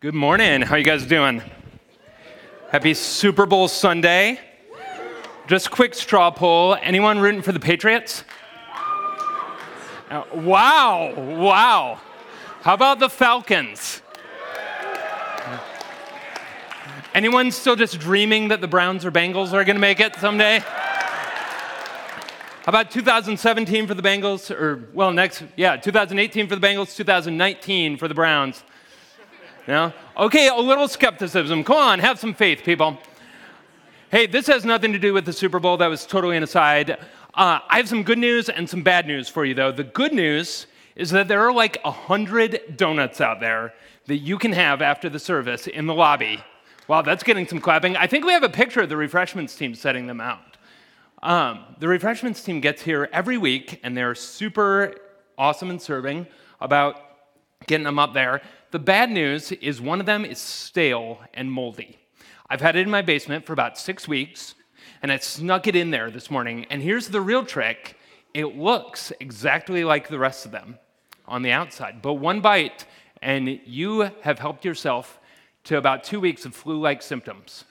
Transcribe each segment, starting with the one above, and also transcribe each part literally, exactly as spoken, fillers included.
Good morning. How you guys doing? Happy Super Bowl Sunday. Just quick straw poll. Anyone rooting for the Patriots? Uh, wow. Wow. How about the Falcons? Anyone still just dreaming that the Browns or Bengals are going to make it someday? How about two thousand seventeen for the Bengals? Or, well, next, yeah, two thousand eighteen for the Bengals, two thousand nineteen for the Browns. Yeah? Okay, a little skepticism. Come on, have some faith, people. Hey, this has nothing to do with the Super Bowl. That was totally an aside. Uh, I have some good news and some bad news for you, though. The good news is that there are like one hundred donuts out there that you can have after the service in the lobby. Wow, that's getting some clapping. I think we have a picture of the refreshments team setting them out. Um, the refreshments team gets here every week, and they're super awesome in serving about getting them up there. The bad news is one of them is stale and moldy. I've had it in my basement for about six weeks, and I snuck it in there this morning. And here's the real trick. It looks exactly like the rest of them on the outside. But one bite, and you have helped yourself to about two weeks of flu-like symptoms.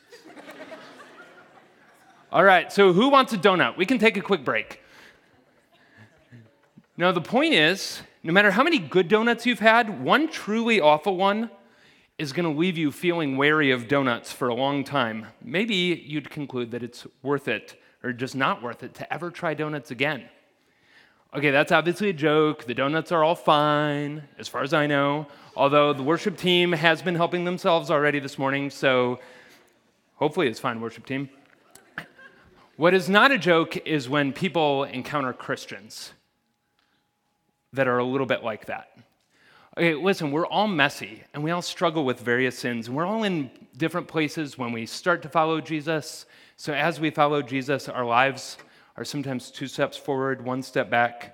All right, so who wants a donut? We can take a quick break. Now, the point is, no matter how many good donuts you've had, one truly awful one is going to leave you feeling wary of donuts for a long time. Maybe you'd conclude that it's worth it, or just not worth it, to ever try donuts again. Okay, that's obviously a joke. The donuts are all fine, as far as I know, although the worship team has been helping themselves already this morning, so hopefully it's fine, worship team. What is not a joke is when people encounter Christians that are a little bit like that. Okay, listen, we're all messy, and we all struggle with various sins, and we're all in different places when we start to follow Jesus. So as we follow Jesus, our lives are sometimes two steps forward, one step back.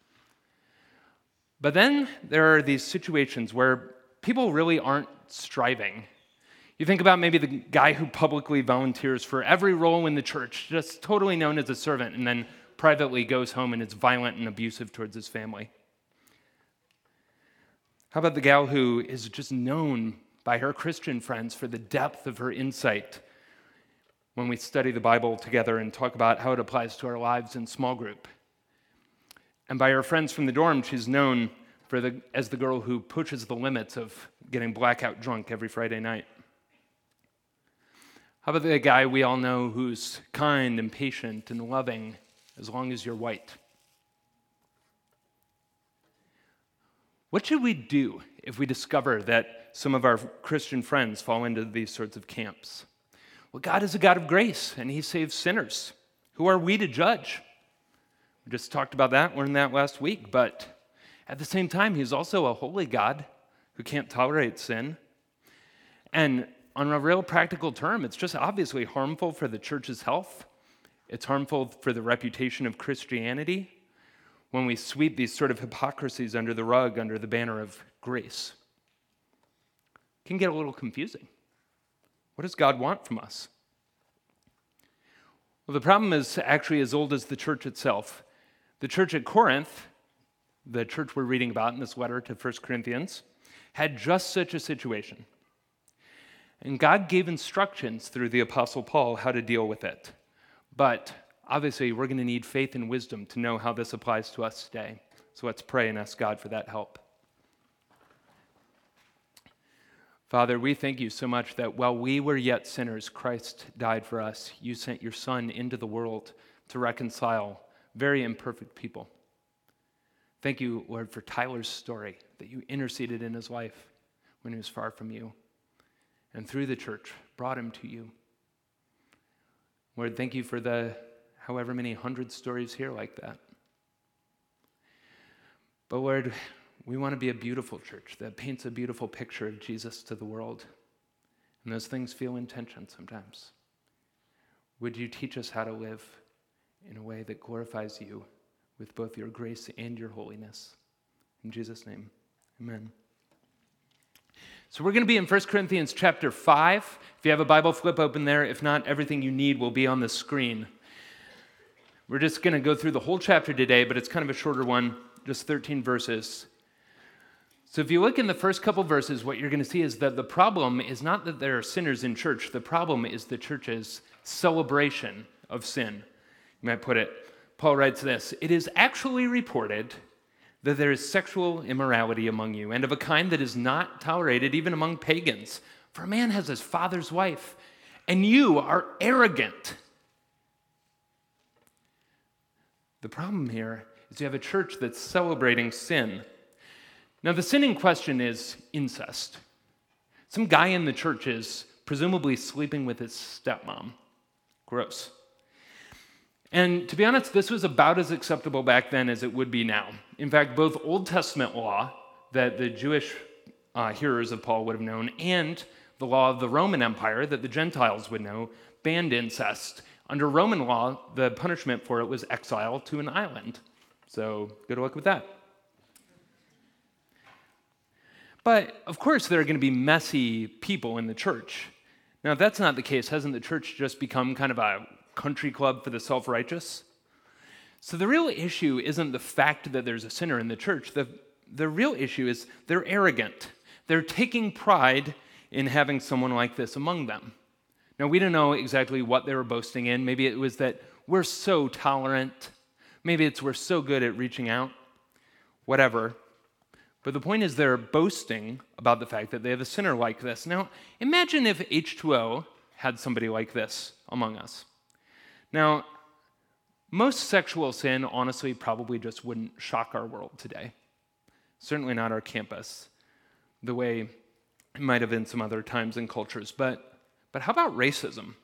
But then there are these situations where people really aren't striving. You think about maybe the guy who publicly volunteers for every role in the church, just totally known as a servant, and then privately goes home and is violent and abusive towards his family. How about the gal who is just known by her Christian friends for the depth of her insight when we study the Bible together and talk about how it applies to our lives in small group? And by her friends from the dorm, she's known for the, as the girl who pushes the limits of getting blackout drunk every Friday night. How about the guy we all know who's kind and patient and loving as long as you're white? What should we do if we discover that some of our Christian friends fall into these sorts of camps? Well, God is a God of grace, and he saves sinners. Who are we to judge? We just talked about that, learned that last week, but at the same time, he's also a holy God who can't tolerate sin. And on a real practical term, it's just obviously harmful for the church's health. It's harmful for the reputation of Christianity when we sweep these sort of hypocrisies under the rug under the banner of grace. It can get a little confusing. What does God want from us? Well, the problem is actually as old as the church itself. The church at Corinth, the church we're reading about in this letter to First Corinthians, had just such a situation. And God gave instructions through the Apostle Paul how to deal with it. But obviously, we're going to need faith and wisdom to know how this applies to us today. So let's pray and ask God for that help. Father, we thank you so much that while we were yet sinners, Christ died for us. You sent your Son into the world to reconcile very imperfect people. Thank you, Lord, for Tyler's story, that you interceded in his life when he was far from you, and through the church brought him to you. Lord, thank you for the however many hundred stories here like that. But Lord, we want to be a beautiful church that paints a beautiful picture of Jesus to the world. And those things feel in tension sometimes. Would you teach us how to live in a way that glorifies you with both your grace and your holiness? In Jesus' name, amen. So we're going to be in First Corinthians chapter five. If you have a Bible, flip open there. If not, everything you need will be on the screen. We're just going to go through the whole chapter today, but it's kind of a shorter one, just thirteen verses. So if you look in the first couple verses, what you're going to see is that the problem is not that there are sinners in church. The problem is the church's celebration of sin. You might put it, Paul writes this, "It is actually reported that there is sexual immorality among you, and of a kind that is not tolerated even among pagans. For a man has his father's wife, and you are arrogant." The problem here is you have a church that's celebrating sin. Now, the sin in question is incest. Some guy in the church is presumably sleeping with his stepmom. Gross. And to be honest, this was about as acceptable back then as it would be now. In fact, both Old Testament law that the Jewish uh, hearers of Paul would have known and the law of the Roman Empire that the Gentiles would know banned incest. Under Roman law, the punishment for it was exile to an island. So good luck with that. But, of course, there are going to be messy people in the church. Now, if that's not the case, hasn't the church just become kind of a country club for the self-righteous? So the real issue isn't the fact that there's a sinner in the church. The, the real issue is they're arrogant. They're taking pride in having someone like this among them. Now, we don't know exactly what they were boasting in. Maybe it was that we're so tolerant. Maybe it's we're so good at reaching out. Whatever. But the point is they're boasting about the fact that they have a sinner like this. Now, imagine if H two O had somebody like this among us. Now, most sexual sin, honestly, probably just wouldn't shock our world today. Certainly not our campus, the way it might have in some other times and cultures. But, but how about racism?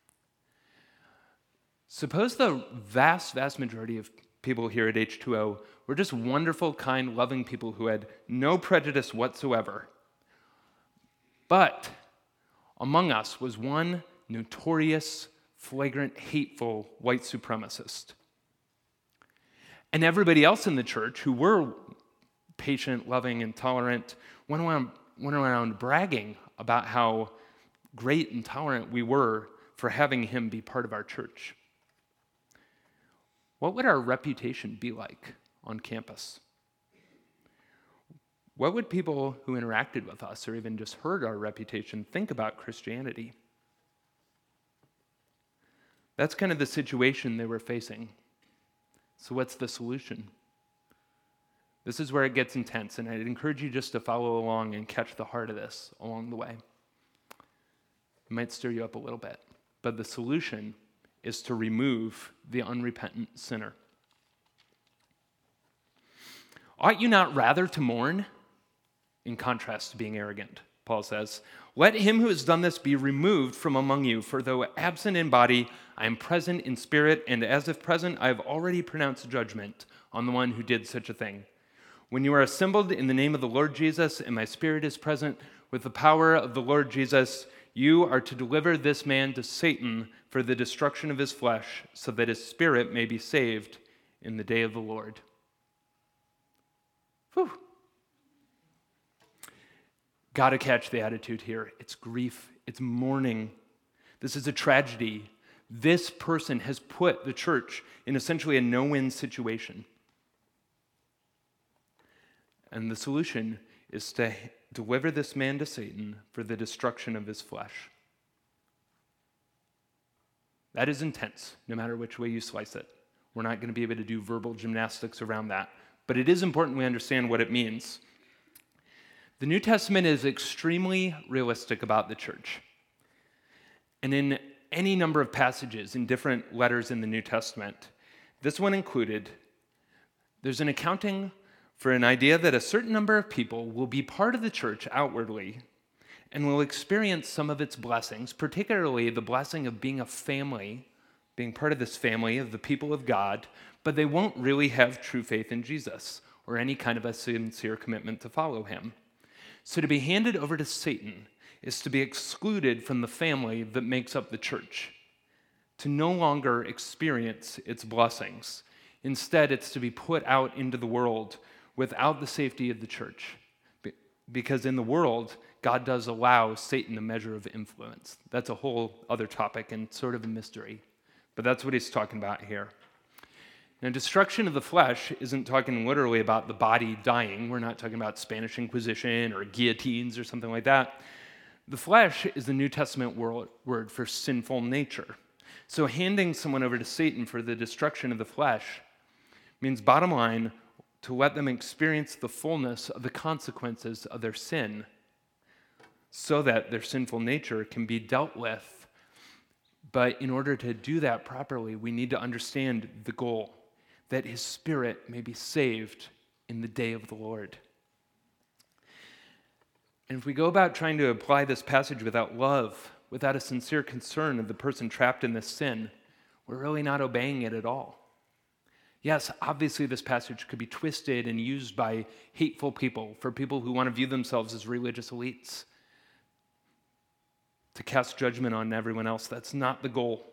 Suppose the vast, vast majority of people here at H two O were just wonderful, kind, loving people who had no prejudice whatsoever. But among us was one notorious, flagrant, hateful white supremacist. And everybody else in the church who were patient, loving, and tolerant went around, went around bragging about how great and tolerant we were for having him be part of our church. What would our reputation be like on campus? What would people who interacted with us or even just heard our reputation think about Christianity? That's kind of the situation they were facing. So what's the solution? This is where it gets intense, and I'd encourage you just to follow along and catch the heart of this along the way. It might stir you up a little bit, but the solution is to remove the unrepentant sinner. Ought you not rather to mourn? In contrast to being arrogant, Paul says, "Let him who has done this be removed from among you, for though absent in body, I am present in spirit, and as if present, I have already pronounced judgment on the one who did such a thing. When you are assembled in the name of the Lord Jesus, and my spirit is present with the power of the Lord Jesus, you are to deliver this man to Satan for the destruction of his flesh, so that his spirit may be saved in the day of the Lord." Whew. Got to catch the attitude here. It's grief. It's mourning. This is a tragedy. This person has put the church in essentially a no-win situation. And the solution is to deliver this man to Satan for the destruction of his flesh. That is intense, no matter which way you slice it. We're not going to be able to do verbal gymnastics around that. But it is important we understand what it means. The New Testament is extremely realistic about the church. And in any number of passages in different letters in the New Testament, this one included, there's an accounting for an idea that a certain number of people will be part of the church outwardly and will experience some of its blessings, particularly the blessing of being a family, being part of this family of the people of God, but they won't really have true faith in Jesus or any kind of a sincere commitment to follow him. So to be handed over to Satan is to be excluded from the family that makes up the church, to no longer experience its blessings. Instead, it's to be put out into the world without the safety of the church, because in the world, God does allow Satan a measure of influence. That's a whole other topic and sort of a mystery, but that's what he's talking about here. Now, destruction of the flesh isn't talking literally about the body dying. We're not talking about Spanish Inquisition or guillotines or something like that. The flesh is the New Testament word for sinful nature. So handing someone over to Satan for the destruction of the flesh means, bottom line, to let them experience the fullness of the consequences of their sin so that their sinful nature can be dealt with. But in order to do that properly, we need to understand the goal, that his spirit may be saved in the day of the Lord. And if we go about trying to apply this passage without love, without a sincere concern of the person trapped in this sin, we're really not obeying it at all. Yes, obviously this passage could be twisted and used by hateful people, for people who want to view themselves as religious elites, to cast judgment on everyone else. That's not the goal.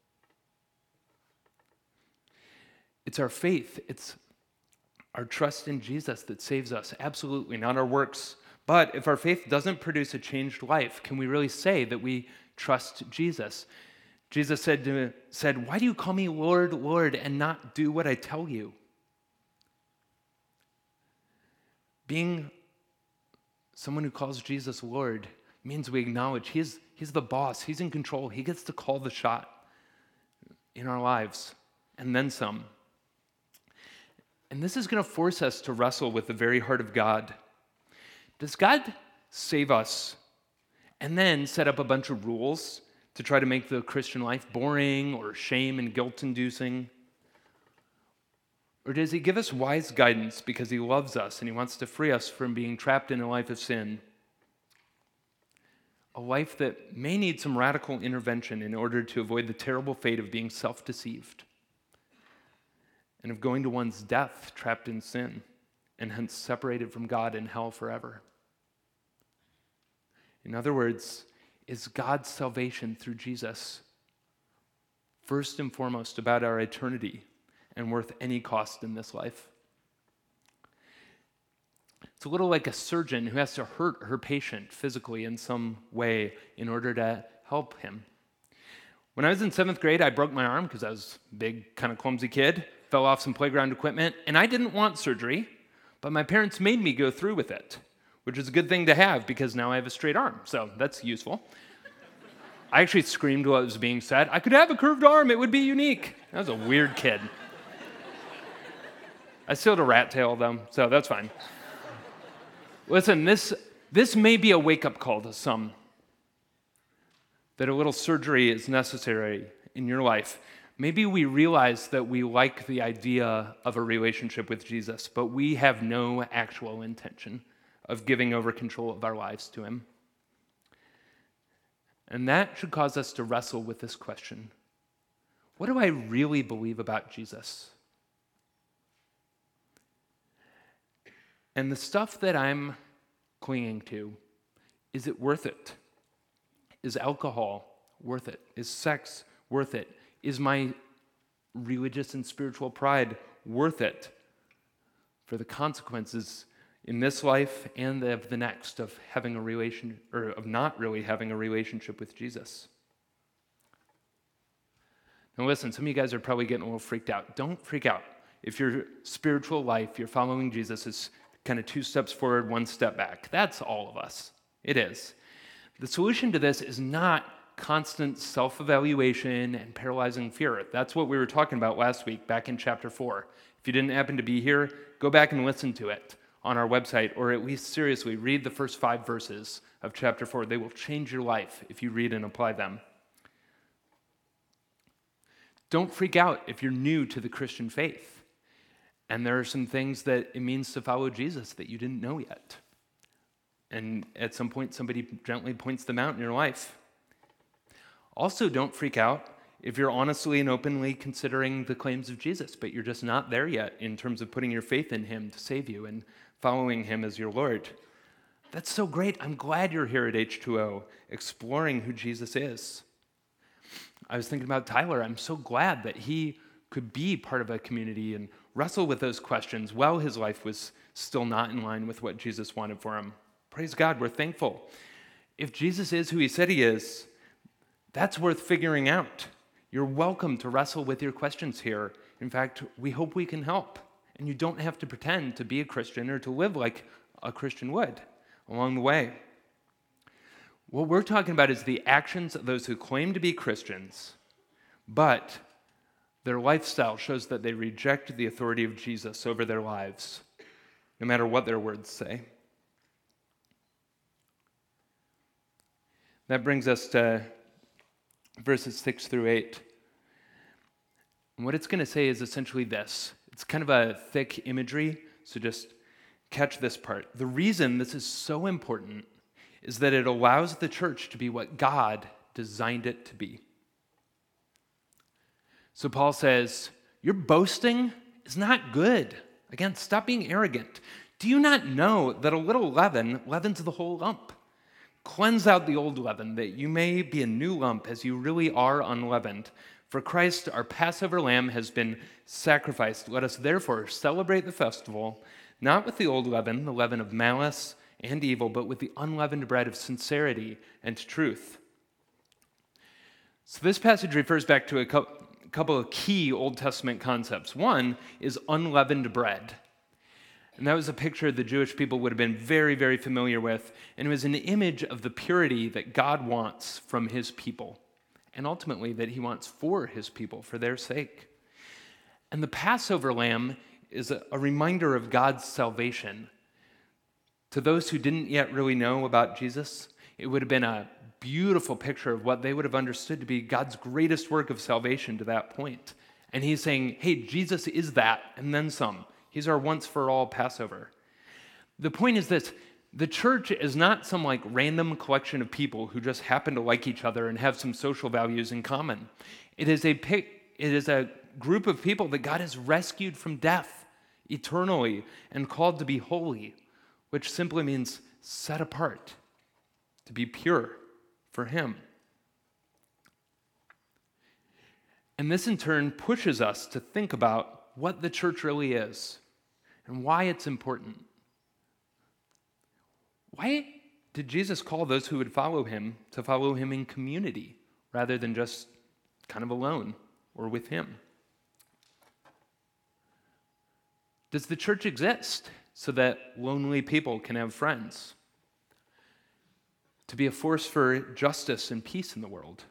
It's our faith, it's our trust in Jesus that saves us, absolutely, not our works. But if our faith doesn't produce a changed life, can we really say that we trust Jesus? Jesus said, to, said, "Why do you call me Lord, Lord, and not do what I tell you?" Being someone who calls Jesus Lord means we acknowledge he's, he's the boss, he's in control, he gets to call the shot in our lives, and then some. And this is going to force us to wrestle with the very heart of God. Does God save us and then set up a bunch of rules to try to make the Christian life boring or shame and guilt-inducing? Or does he give us wise guidance because he loves us and he wants to free us from being trapped in a life of sin? A life that may need some radical intervention in order to avoid the terrible fate of being self-deceived and of going to one's death trapped in sin and hence separated from God in hell forever. In other words, is God's salvation through Jesus first and foremost about our eternity and worth any cost in this life? It's a little like a surgeon who has to hurt her patient physically in some way in order to help him. When I was in seventh grade, I broke my arm because I was a big, kind of clumsy kid, fell off some playground equipment, and I didn't want surgery, but my parents made me go through with it, which is a good thing to have because now I have a straight arm, so that's useful. I actually screamed while it was being said, "I could have a curved arm, it would be unique." I was a weird kid. I still had a rat tail though, so that's fine. Listen, this, this may be a wake-up call to some, that a little surgery is necessary in your life. Maybe we realize that we like the idea of a relationship with Jesus, but we have no actual intention of giving over control of our lives to him. And that should cause us to wrestle with this question: what do I really believe about Jesus? And the stuff that I'm clinging to, is it worth it? Is alcohol worth it? Is sex worth it? Is my religious and spiritual pride worth it for the consequences in this life and of the next of having a relation, or of not really having a relationship with Jesus? Now listen, some of you guys are probably getting a little freaked out. Don't freak out. If your spiritual life, your following Jesus, is kind of two steps forward, one step back, that's all of us. It is. The solution to this is not constant self-evaluation and paralyzing fear. That's what we were talking about last week back in chapter four. If you didn't happen to be here, go back and listen to it on our website, or at least seriously read the first five verses of chapter four. They will change your life if you read and apply them. Don't freak out if you're new to the Christian faith and there are some things that it means to follow Jesus that you didn't know yet. And at some point, somebody gently points them out in your life. Also, don't freak out if you're honestly and openly considering the claims of Jesus, but you're just not there yet in terms of putting your faith in him to save you and following him as your Lord. That's so great. I'm glad you're here at H two O exploring who Jesus is. I was thinking about Tyler. I'm so glad that he could be part of a community and wrestle with those questions while his life was still not in line with what Jesus wanted for him. Praise God, we're thankful. If Jesus is who he said he is, that's worth figuring out. You're welcome to wrestle with your questions here In fact, we hope we can help. And you don't have to pretend to be a Christian or to live like a Christian would along the way. What we're talking about is the actions of those who claim to be Christians, but their lifestyle shows that they reject the authority of Jesus over their lives, no matter what their words say. That brings us to verses six through eight. And what it's going to say is essentially this. It's kind of a thick imagery, so just catch this part. The reason this is so important is that it allows the church to be what God designed it to be. So Paul says, your boasting is not good. Again, stop being arrogant. Do you not know that a little leaven leavens the whole lump? Cleanse out the old leaven, that you may be a new lump as you really are unleavened. For Christ, our Passover lamb, has been sacrificed. Let us therefore celebrate the festival, not with the old leaven, the leaven of malice and evil, but with the unleavened bread of sincerity and truth. So this passage refers back to a couple of key Old Testament concepts. One is unleavened bread. And that was a picture the Jewish people would have been very, very familiar with. And it was an image of the purity that God wants from his people. And ultimately that he wants for his people, for their sake. And the Passover lamb is a, a reminder of God's salvation. To those who didn't yet really know about Jesus, it would have been a beautiful picture of what they would have understood to be God's greatest work of salvation to that point. And he's saying, hey, Jesus is that, and then some. He's our once-for-all Passover. The point is this: the church is not some like random collection of people who just happen to like each other and have some social values in common. It is a it is a group of people that God has rescued from death eternally and called to be holy, which simply means set apart, to be pure for him. And this in turn pushes us to think about what the church really is and why it's important. Why did Jesus call those who would follow him to follow him in community rather than just kind of alone or with him? Does the church exist so that lonely people can have friends? To be a force for justice and peace in the world?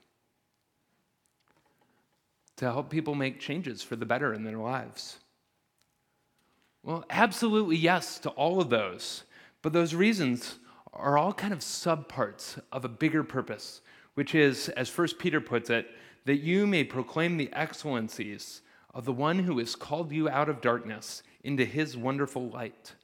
To help people make changes for the better in their lives? Well, absolutely yes to all of those. But those reasons are all kind of subparts of a bigger purpose, which is, as First Peter puts it, that you may proclaim the excellencies of the one who has called you out of darkness into his wonderful light.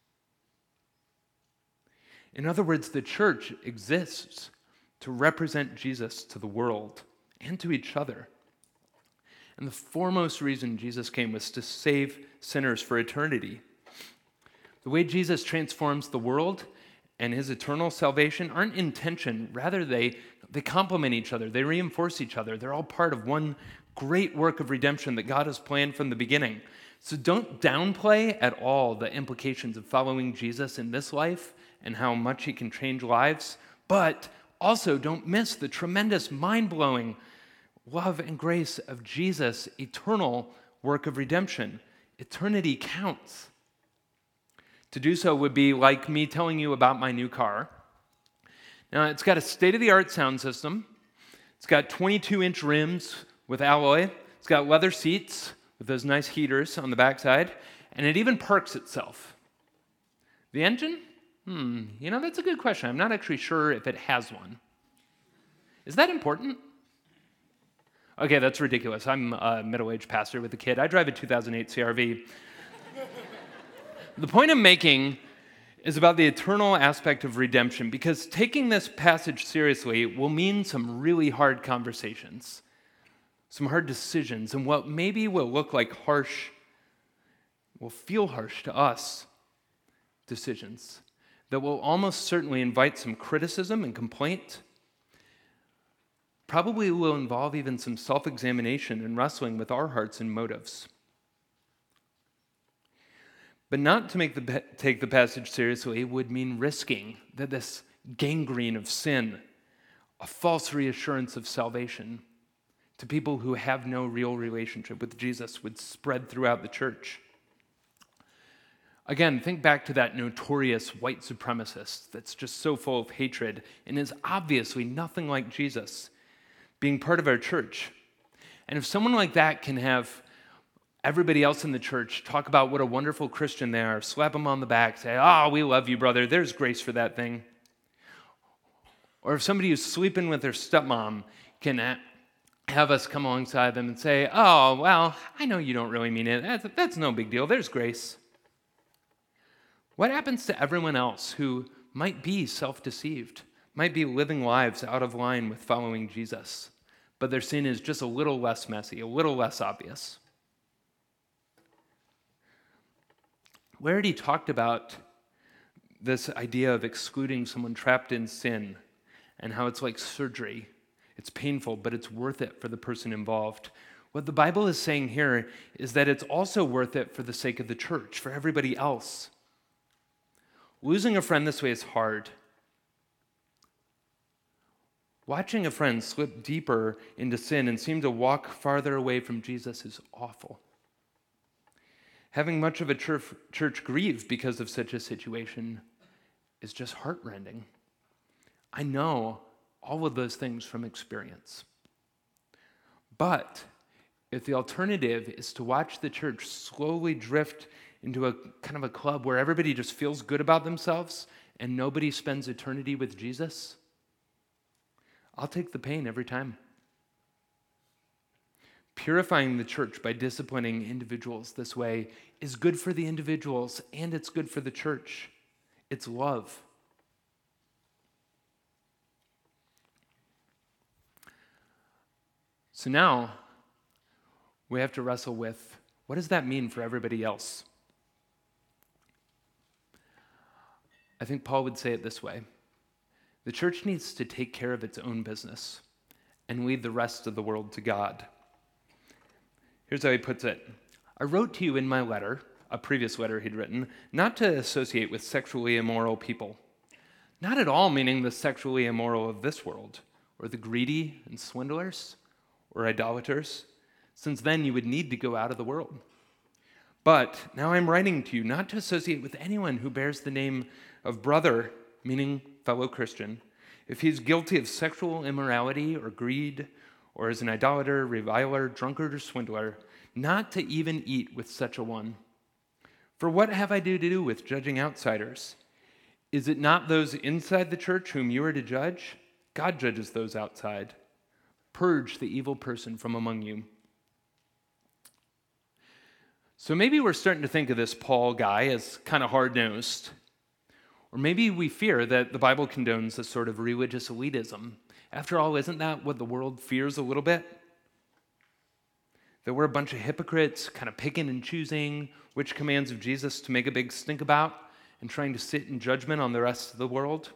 In other words, the church exists to represent Jesus to the world and to each other. And the foremost reason Jesus came was to save sinners for eternity. The way Jesus transforms the world and his eternal salvation aren't in tension. Rather, they, they complement each other. They reinforce each other. They're all part of one great work of redemption that God has planned from the beginning. So don't downplay at all the implications of following Jesus in this life and how much he can change lives. But also don't miss the tremendous, mind-blowing love and grace of Jesus' eternal work of redemption. Eternity counts. To do so would be like me telling you about my new car. Now, it's got a state-of-the-art sound system. It's got twenty-two inch rims with alloy. It's got leather seats with those nice heaters on the backside. And it even parks itself. The engine? Hmm, you know, that's a good question. I'm not actually sure if it has one. Is that important? Okay, that's ridiculous. I'm a middle-aged pastor with a kid. I drive a two thousand eight C R V. The point I'm making is about the eternal aspect of redemption, because taking this passage seriously will mean some really hard conversations, some hard decisions, and what maybe will look like harsh, will feel harsh to us, decisions that will almost certainly invite some criticism and complaint. Probably will involve even some self-examination and wrestling with our hearts and motives. But not to make the, take the passage seriously would mean risking that this gangrene of sin, a false reassurance of salvation, to people who have no real relationship with Jesus would spread throughout the church. Again, think back to that notorious white supremacist that's just so full of hatred and is obviously nothing like Jesus being part of our church. And if someone like that can have everybody else in the church talk about what a wonderful Christian they are, slap them on the back, say, "Oh, we love you, brother. There's grace for that thing." Or if somebody who's sleeping with their stepmom can have us come alongside them and say, "Oh, well, I know you don't really mean it. That's, that's no big deal. There's grace." What happens to everyone else who might be self-deceived, might be living lives out of line with following Jesus, but their sin is just a little less messy, a little less obvious? We already talked about this idea of excluding someone trapped in sin and how it's like surgery. It's painful, but it's worth it for the person involved. What the Bible is saying here is that it's also worth it for the sake of the church, for everybody else. Losing a friend this way is hard. Watching a friend slip deeper into sin and seem to walk farther away from Jesus is awful. Having much of a church, church grieve because of such a situation is just heartrending. I know all of those things from experience. But if the alternative is to watch the church slowly drift into a kind of a club where everybody just feels good about themselves and nobody spends eternity with Jesus, I'll take the pain every time. Purifying the church by disciplining individuals this way is good for the individuals and it's good for the church. It's love. So now we have to wrestle with, what does that mean for everybody else? I think Paul would say it this way: the church needs to take care of its own business and lead the rest of the world to God. Here's how he puts it. I wrote to you in my letter, a previous letter he'd written, not to associate with sexually immoral people. Not at all meaning the sexually immoral of this world, or the greedy and swindlers, or idolaters, since then you would need to go out of the world. But now I'm writing to you not to associate with anyone who bears the name of brother, meaning fellow Christian, if he's guilty of sexual immorality or greed, or is an idolater, reviler, drunkard, or swindler, not to even eat with such a one. For what have I to do with judging outsiders? Is it not those inside the church whom you are to judge? God judges those outside. Purge the evil person from among you. So maybe we're starting to think of this Paul guy as kind of hard-nosed. Or maybe we fear that the Bible condones a sort of religious elitism. After all, isn't that what the world fears a little bit? That we're a bunch of hypocrites, kind of picking and choosing which commands of Jesus to make a big stink about and trying to sit in judgment on the rest of the world.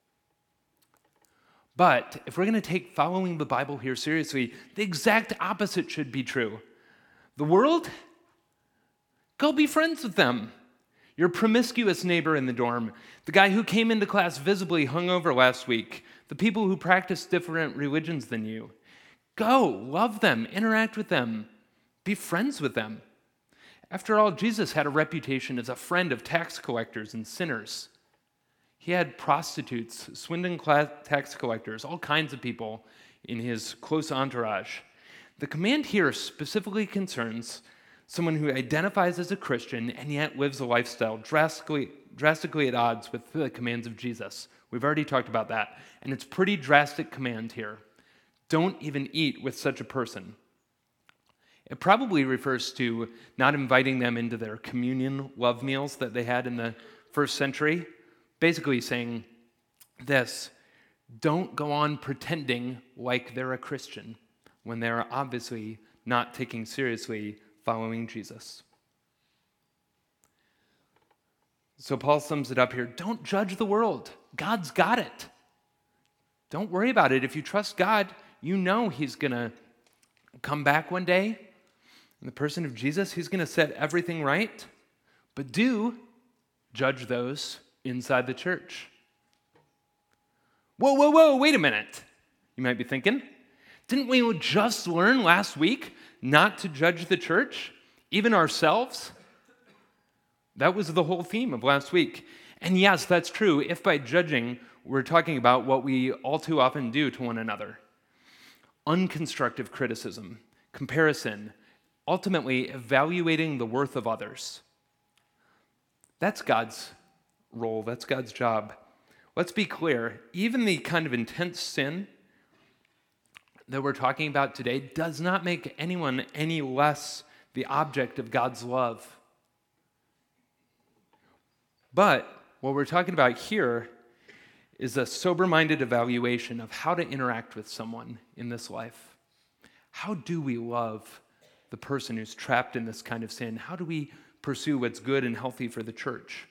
But if we're going to take following the Bible here seriously, the exact opposite should be true. The world? Go be friends with them. Your promiscuous neighbor in the dorm, the guy who came into class visibly hungover last week, the people who practice different religions than you. Go, love them, interact with them, be friends with them. After all, Jesus had a reputation as a friend of tax collectors and sinners. He had prostitutes, swindling tax collectors, all kinds of people in his close entourage. The command here specifically concerns someone who identifies as a Christian and yet lives a lifestyle drastically, drastically at odds with the commands of Jesus. We've already talked about that. And it's a pretty drastic command here. Don't even eat with such a person. It probably refers to not inviting them into their communion love meals that they had in the first century. Basically saying this: don't go on pretending like they're a Christian when they're obviously not taking seriously following Jesus. So Paul sums it up here. Don't judge the world. God's got it. Don't worry about it. If you trust God, you know he's going to come back one day. In the person of Jesus, he's going to set everything right. But do judge those inside the church. Whoa, whoa, whoa, wait a minute, you might be thinking. Didn't we just learn last week not to judge the church, even ourselves? That was the whole theme of last week. And yes, that's true if by judging we're talking about what we all too often do to one another. Unconstructive criticism, comparison, ultimately evaluating the worth of others. That's God's role, that's God's job. Let's be clear, even the kind of intense sin that we're talking about today does not make anyone any less the object of God's love. But what we're talking about here is a sober-minded evaluation of how to interact with someone in this life. How do we love the person who's trapped in this kind of sin? How do we pursue what's good and healthy for the church?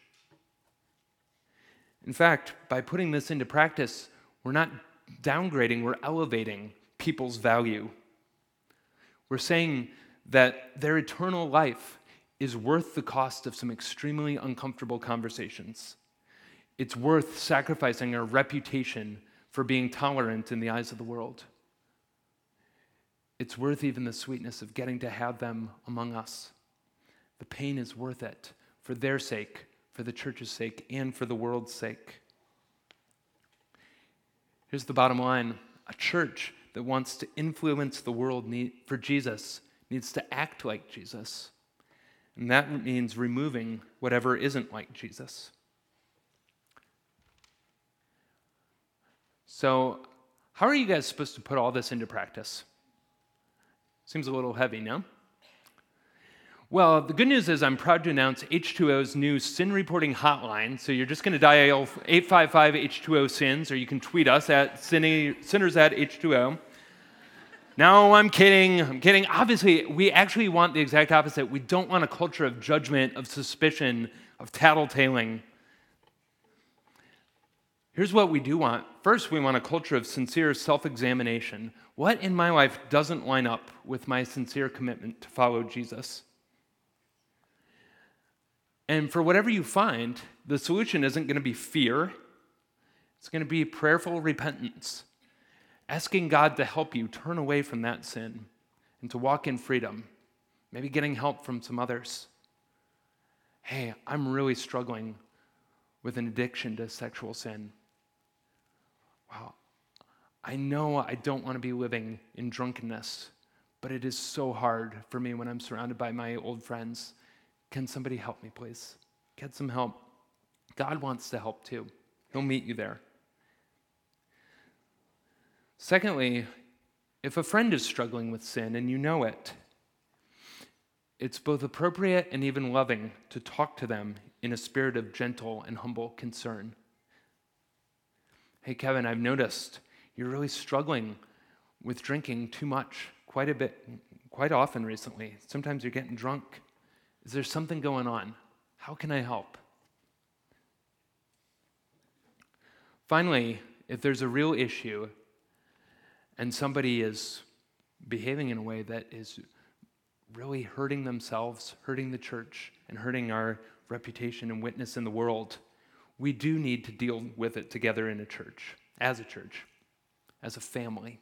In fact, by putting this into practice, we're not downgrading, we're elevating people's value. We're saying that their eternal life is worth the cost of some extremely uncomfortable conversations. It's worth sacrificing our reputation for being tolerant in the eyes of the world. It's worth even the sweetness of getting to have them among us. The pain is worth it for their sake, for the church's sake, and for the world's sake. Here's the bottom line. A church that wants to influence the world need, for Jesus needs to act like Jesus. And that means removing whatever isn't like Jesus. So, how are you guys supposed to put all this into practice? Seems a little heavy, no? Well, the good news is I'm proud to announce H two O's new sin reporting hotline. So you're just going to dial eight five five H two O sins, or you can tweet us at sinners at H two O. No, I'm kidding. I'm kidding. Obviously, we actually want the exact opposite. We don't want a culture of judgment, of suspicion, of tattletaling. Here's what we do want. First, we want a culture of sincere self-examination. What in my life doesn't line up with my sincere commitment to follow Jesus? And for whatever you find, the solution isn't going to be fear. It's going to be prayerful repentance. Asking God to help you turn away from that sin and to walk in freedom. Maybe getting help from some others. Hey, I'm really struggling with an addiction to sexual sin. Wow, I know I don't want to be living in drunkenness, but it is so hard for me when I'm surrounded by my old friends. Can somebody help me, please? Get some help. God wants to help too. He'll meet you there. Secondly, if a friend is struggling with sin and you know it, it's both appropriate and even loving to talk to them in a spirit of gentle and humble concern. Hey, Kevin, I've noticed you're really struggling with drinking too much, quite a bit, quite often recently. Sometimes you're getting drunk. Is there something going on? How can I help? Finally, if there's a real issue and somebody is behaving in a way that is really hurting themselves, hurting the church, and hurting our reputation and witness in the world, we do need to deal with it together in a church, as a church, as a family.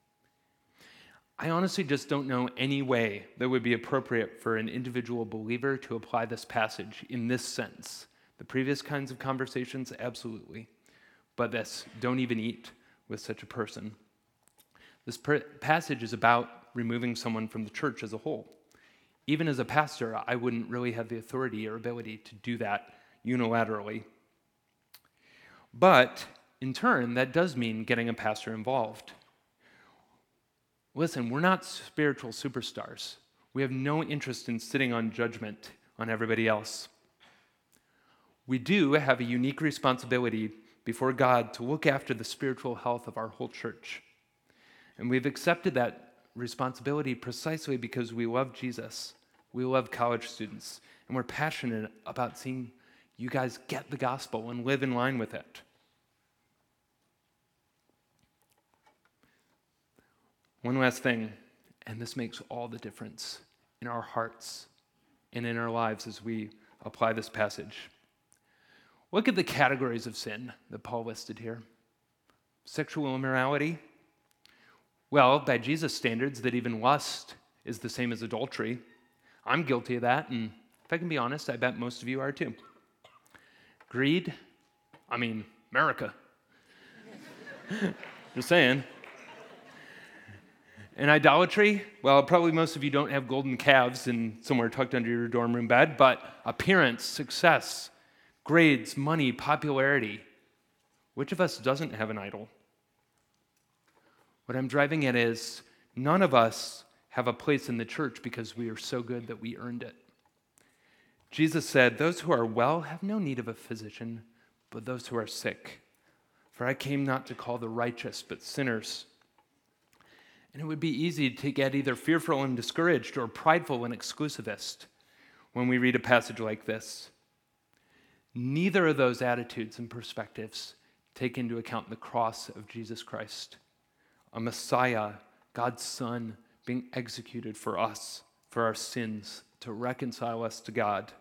I honestly just don't know any way that would be appropriate for an individual believer to apply this passage in this sense. The previous kinds of conversations, absolutely. But this, don't even eat with such a person. This per- passage is about removing someone from the church as a whole. Even as a pastor, I wouldn't really have the authority or ability to do that unilaterally. But in turn, that does mean getting a pastor involved. Listen, we're not spiritual superstars. We have no interest in sitting on judgment on everybody else. We do have a unique responsibility before God to look after the spiritual health of our whole church. And we've accepted that responsibility precisely because we love Jesus. We love college students. And we're passionate about seeing you guys get the gospel and live in line with it. One last thing, and this makes all the difference in our hearts and in our lives as we apply this passage. Look at the categories of sin that Paul listed here. Sexual immorality. Well, by Jesus' standards, that even lust is the same as adultery. I'm guilty of that, and if I can be honest, I bet most of you are too. Greed, I mean, America. Just saying. And idolatry, well, probably most of you don't have golden calves and somewhere tucked under your dorm room bed, but appearance, success, grades, money, popularity. Which of us doesn't have an idol? What I'm driving at is none of us have a place in the church because we are so good that we earned it. Jesus said, "Those who are well have no need of a physician, but those who are sick. For I came not to call the righteous, but sinners." And it would be easy to get either fearful and discouraged or prideful and exclusivist when we read a passage like this. Neither of those attitudes and perspectives take into account the cross of Jesus Christ, a Messiah, God's Son, being executed for us, for our sins, to reconcile us to God.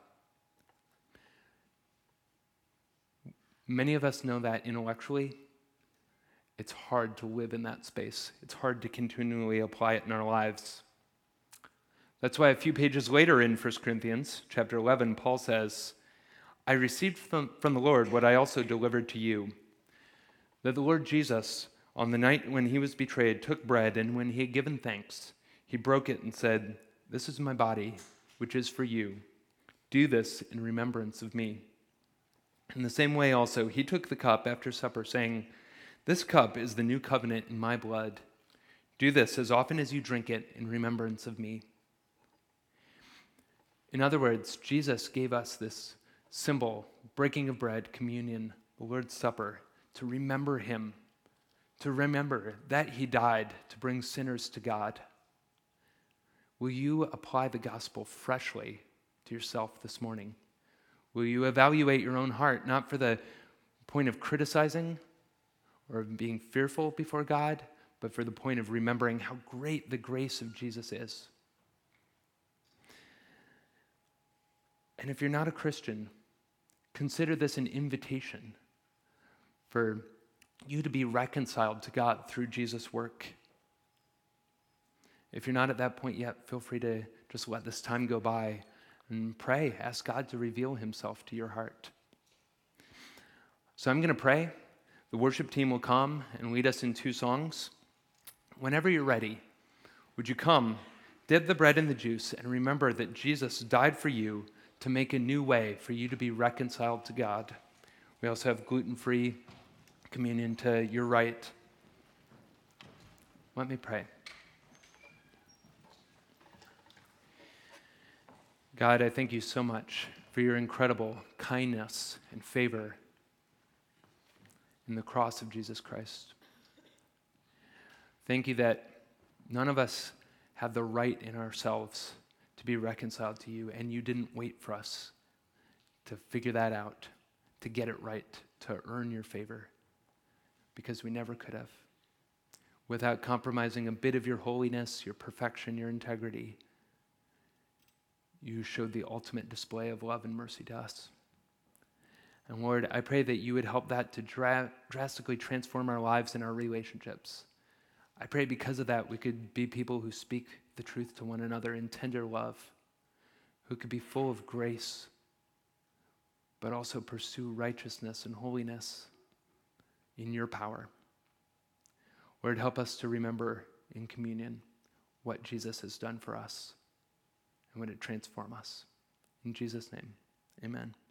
Many of us know that intellectually. It's hard to live in that space. It's hard to continually apply it in our lives. That's why a few pages later in First Corinthians chapter eleven, Paul says, "I received from, from the Lord what I also delivered to you, that the Lord Jesus, on the night when he was betrayed, took bread, and when he had given thanks, he broke it and said, 'This is my body, which is for you. Do this in remembrance of me.' In the same way also, he took the cup after supper, saying, 'This cup is the new covenant in my blood. Do this as often as you drink it in remembrance of me.'" In other words, Jesus gave us this symbol, breaking of bread, communion, the Lord's Supper, to remember him, to remember that he died to bring sinners to God. Will you apply the gospel freshly to yourself this morning? Will you evaluate your own heart, not for the point of criticizing or of being fearful before God, but for the point of remembering how great the grace of Jesus is? And if you're not a Christian, consider this an invitation for you to be reconciled to God through Jesus' work. If you're not at that point yet, feel free to just let this time go by and pray. Ask God to reveal himself to your heart. So I'm going to pray. The worship team will come and lead us in two songs. Whenever you're ready, would you come, dip the bread in the juice, and remember that Jesus died for you to make a new way for you to be reconciled to God. We also have gluten-free communion to your right. Let me pray. God, I thank you so much for your incredible kindness and favor in the cross of Jesus Christ. Thank you that none of us have the right in ourselves to be reconciled to you, and you didn't wait for us to figure that out, to get it right, to earn your favor, because we never could have. Without compromising a bit of your holiness, your perfection, your integrity, you showed the ultimate display of love and mercy to us. And Lord, I pray that you would help that to dra- drastically transform our lives and our relationships. I pray because of that we could be people who speak the truth to one another in tender love, who could be full of grace, but also pursue righteousness and holiness in your power. Lord, help us to remember in communion what Jesus has done for us and would it transform us. In Jesus' name, amen.